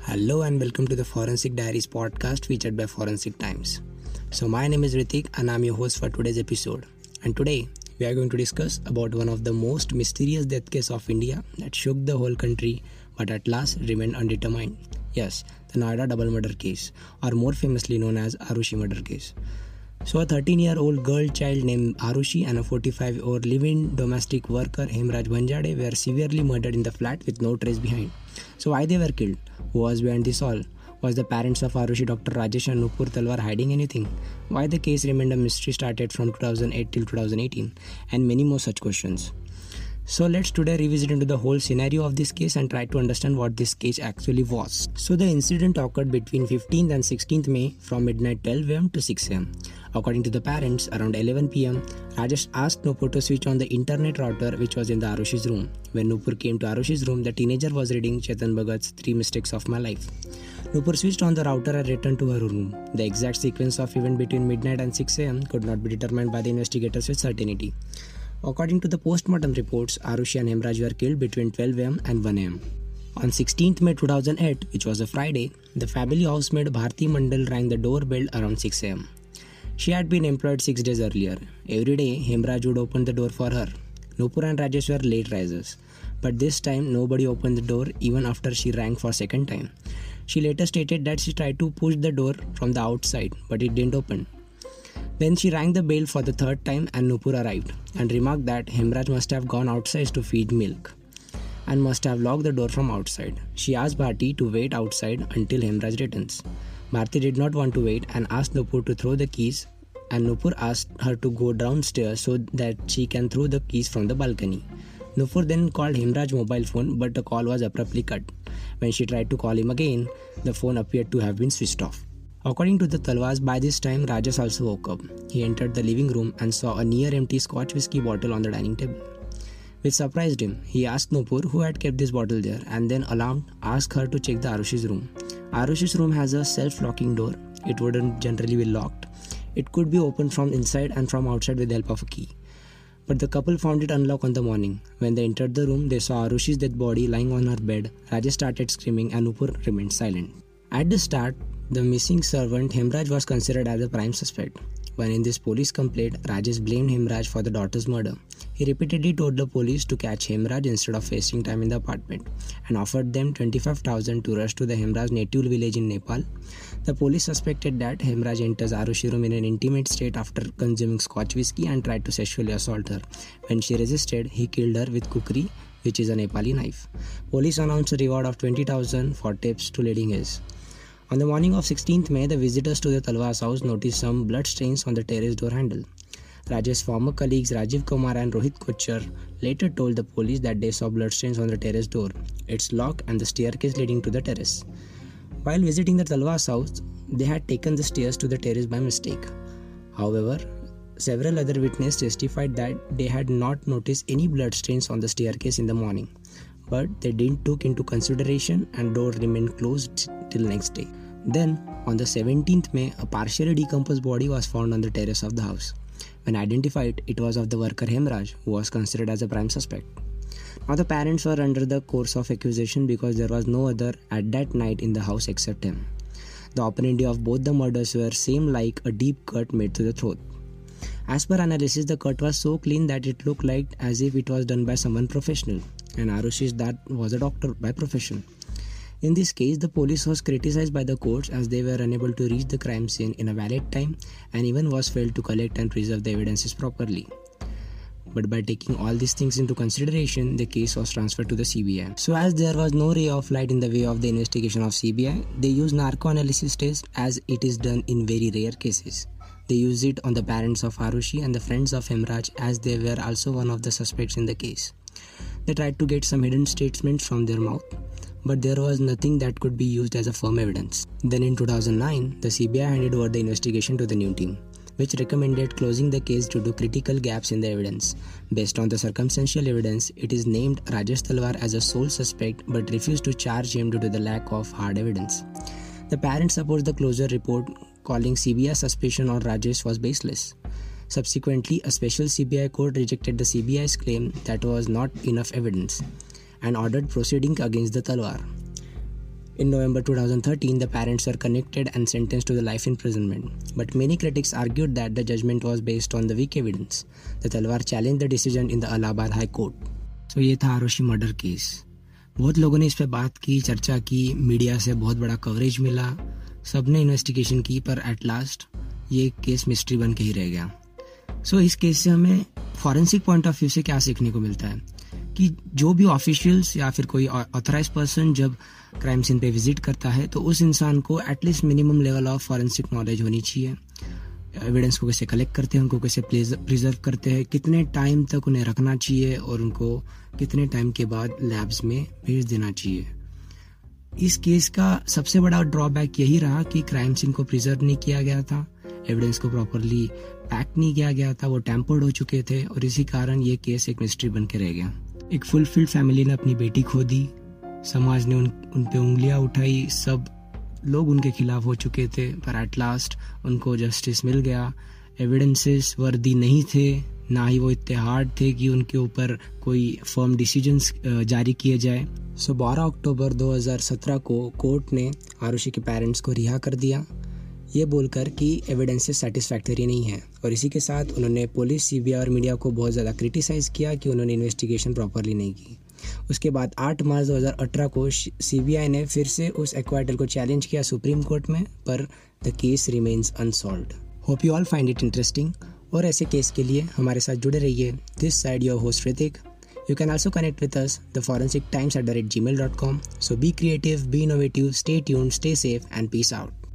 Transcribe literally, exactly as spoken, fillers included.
Hello and welcome to the Forensic Diaries podcast featured by Forensic Times. So my name is Ritik and I'm your host for today's episode. And today we are going to discuss about one of the most mysterious death case of India that shook the whole country but at last remained undetermined. Yes, the Noida double murder case, or more famously known as Arushi murder case. So a thirteen-year-old girl child named Arushi and a forty-five-year-old live-in domestic worker Hemraj Banjade were severely murdered in the flat with no trace behind. So why they were killed? Who was behind this all? Was the parents of Arushi, Doctor Rajesh and Nupur Talwar, hiding anything? Why the case remained a mystery started from two thousand eight till two thousand eighteen? And many more such questions. So let's today revisit into the whole scenario of this case and try to understand what this case actually was. So the incident occurred between fifteenth and sixteenth May from midnight twelve a.m. to six a.m. According to the parents, around eleven p.m., Rajesh asked Nupur to switch on the internet router which was in the Arushi's room. When Nupur came to Arushi's room, the teenager was reading Chetan Bhagat's Three Mistakes of My Life. Nupur switched on the router and returned to her room. The exact sequence of event between midnight and six a.m. could not be determined by the investigators with certainty. According to the postmortem reports, Arushi and Hemraj were killed between twelve a.m. and one a.m. On sixteenth May two thousand eight, which was a Friday, the family housemaid Bharti Mandal rang the doorbell around six a.m. She had been employed six days earlier. Every day, Hemraj would open the door for her. Nupur and Rajesh were late risers. But this time, nobody opened the door even after she rang for a second time. She later stated that she tried to push the door from the outside, but it didn't open. Then she rang the bell for the third time and Nupur arrived and remarked that Hemraj must have gone outside to feed milk and must have locked the door from outside. She asked Bharti to wait outside until Hemraj returns. Bharti did not want to wait and asked Nupur to throw the keys, and Nupur asked her to go downstairs so that she can throw the keys from the balcony. Nupur then called Hemraj's mobile phone, but the call was abruptly cut. When she tried to call him again, the phone appeared to have been switched off. According to the Talwars, by this time Rajesh also woke up. He entered the living room and saw a near-empty Scotch whisky bottle on the dining table, which surprised him. He asked Nupur who had kept this bottle there and then, alarmed, asked her to check the Arushi's room. Arushi's room has a self-locking door. It wouldn't generally be locked. It could be opened from inside and from outside with the help of a key. But the couple found it unlocked on the morning. When they entered the room, they saw Arushi's dead body lying on her bed. Rajesh started screaming and Nupur remained silent. At the start, the missing servant Hemraj was considered as a prime suspect. When in this police complaint, Rajesh blamed Hemraj for the daughter's murder. He repeatedly told the police to catch Hemraj instead of wasting time in the apartment and offered them twenty-five thousand to rush to the Hemraj native village in Nepal. The police suspected that Hemraj enters Arushi room in an intimate state after consuming Scotch whisky and tried to sexually assault her. When she resisted, he killed her with kukri, which is a Nepali knife. Police announced a reward of twenty thousand for tips to leading his. On the morning of sixteenth May, the visitors to the Talwar's house noticed some blood stains on the terrace door handle. Rajesh's former colleagues Rajiv Kumar and Rohit Kochar later told the police that they saw bloodstains on the terrace door, its lock and the staircase leading to the terrace. While visiting the Talwar's house, they had taken the stairs to the terrace by mistake. However, several other witnesses testified that they had not noticed any bloodstains on the staircase in the morning, but they didn't took into consideration and door remained closed till next day. Then, on the seventeenth May, a partially decomposed body was found on the terrace of the house. When identified, it was of the worker Hemraj, who was considered as a prime suspect. Now the parents were under the course of accusation because there was no other at that night in the house except him. The operandi of both the murders were same, like a deep cut made to the throat. As per analysis, the cut was so clean that it looked like as if it was done by someone professional, and Arushi's dad was a doctor by profession. In this case, the police was criticized by the courts as they were unable to reach the crime scene in a valid time and even was failed to collect and preserve the evidences properly. But by taking all these things into consideration, the case was transferred to the C B I. So as there was no ray of light in the way of the investigation of C B I, they used narco-analysis test as it is done in very rare cases. They used it on the parents of Arushi and the friends of Hemraj as they were also one of the suspects in the case. They tried to get some hidden statements from their mouth, but there was nothing that could be used as a firm evidence. Then in two thousand nine, the C B I handed over the investigation to the new team, which recommended closing the case due to critical gaps in the evidence. Based on the circumstantial evidence, it is named Rajesh Talwar as a sole suspect but refused to charge him due to the lack of hard evidence. The parents opposed the closure report, calling C B I suspicion on Rajesh was baseless. Subsequently, a special C B I court rejected the C B I's claim that was not enough evidence and ordered proceeding against the Talwar. In November twenty thirteen, the parents were convicted and sentenced to the life imprisonment. But many critics argued that the judgment was based on the weak evidence. The Talwar challenged the decision in the Allahabad High Court. So ये था Arushi murder case. बहुत लोगों ने इस पे बात की, चर्चा की, मीडिया से बहुत बड़ा कवरेज मिला, सबने इन्वेस्टिगेशन की, पर एट लास्ट ये केस मिस्ट्री बन के ही रह गया. सो so, इस केस से हमें फॉरेंसिक पॉइंट ऑफ व्यू से क्या सीखने को मिलता है कि जो भी ऑफिशियल्स या फिर कोई ऑथराइज पर्सन जब क्राइम सीन पे विजिट करता है तो उस इंसान को at least minimum level of forensic knowledge होनी चाहिए. एविडेंस को कैसे कलेक्ट करते हैं, उनको कैसे प्रिजर्व करते हैं, कितने टाइम तक उन्हें रखना चाहिए और उनको कितने टाइम के बाद लैब्स में भेज देना चाहिए. इस केस का सबसे बड़ा ड्रॉबैक यही रहा कि क्राइम सीन को प्रिजर्व नहीं किया गया था, एविडेंस को प्रॉपरली पैक नहीं किया गया था, वो टैम्पर्ड हो चुके थे और इसी कारण ये केस एक मिस्ट्री बन के रह गया. एक फुलफिल्ड फैमिली ने अपनी बेटी खो दी, समाज ने उन उन पे उंगलियां उठाई, सब लोग उनके खिलाफ हो चुके थे, पर एट लास्ट उनको जस्टिस मिल गया. एविडेंसेस वर्दी नहीं थे, ना ही वो इतने हार्ड थे कि उनके ऊपर कोई फर्म डिसीजंस जारी किए जाए. सो बारह अक्टूबर दो हज़ार सत्रह को कोर्ट ने आरुषि के पेरेंट्स को रिहा कर दिया, ये बोलकर कि एविडेंसेस सेटिस्फैक्टरी नहीं है. और इसी के साथ उन्होंने पुलिस, सीबीआई और मीडिया को बहुत ज़्यादा क्रिटिसाइज़ किया कि उन्होंने इन्वेस्टिगेशन प्रॉपरली नहीं की. उसके बाद आठ मार्च दो हज़ार अठारह को सीबीआई ने फिर से उस एक्वार्टल को चैलेंज किया सुप्रीम कोर्ट में, पर the case remains unsolved. Hope you all find it interesting. और ऐसे केस के लिए हमारे साथ जुड़े रहिए. This side your host Hrithik. You can also connect with us, the forensic times at gmail dot com. So be creative, be innovative, stay tuned, stay safe, and peace out.